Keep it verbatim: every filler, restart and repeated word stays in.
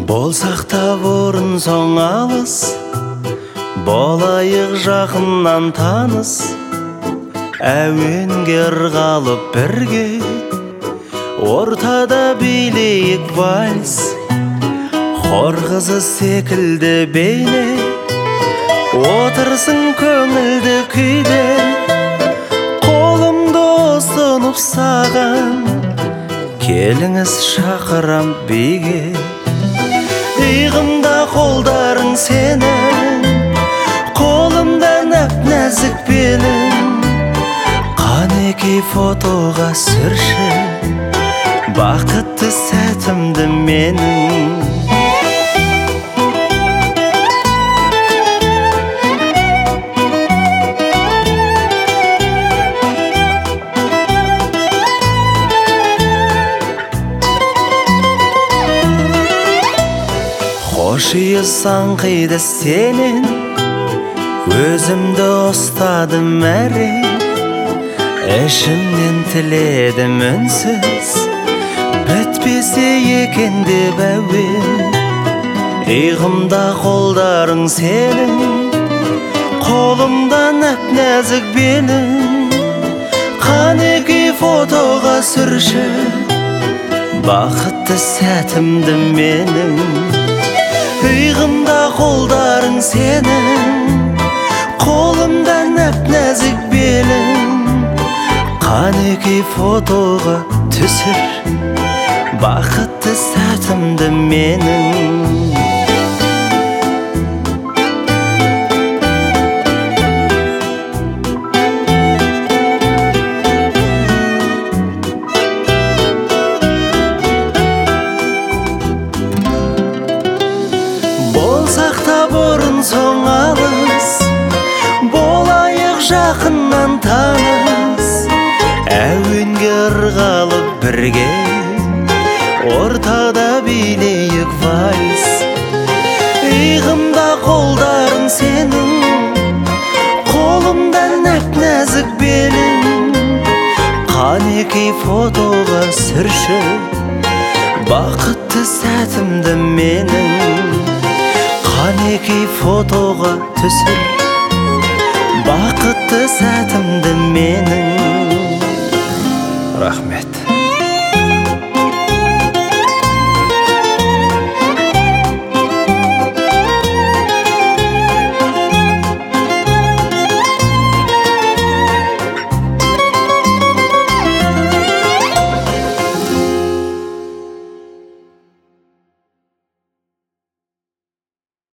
Болсақ та бұрын соң алыс, болайық жақыннан таныс. Әуенге ырғалып бірге, ортада билейік вальс. Хор қызы секілді бейне, отырсың көңілді күйде. Қолымды ұсынып саған, келіңіз шақырам биге. Иығымда қолдарың сенің, қолымда нәп-нәзік белің. Қанекей фотоға сүрші, бақытты сәтімді менің. Хош иыссаң қиды сенен, өзімді ұстадым әрең. Ішімнен тіледім үнсіз, бітпесе екен деп әуен. Иығымда қолдарың сенің, қолымда нәп-нәзік белің. Қанекей фотоға сүрші, бақытты сәтімді менің. Иығымда қолдарың сенің, қолымда нәп-нәзік белің. Қанекей фотоға түсір, бақытты сәтімді менің. Болсақ та бұрын соң алыс, болайық жақыннан таныс. Әуенге ырғалып бірге, ортада билейік вальс. Иығымда қолдарың сенің, қолымда нәп-нәзік белің. Қанекей фотоға сүрші, бақытты сәтімді менің. Қанекей фотоға түсір, бақытты сәтімді менің. Рахмет.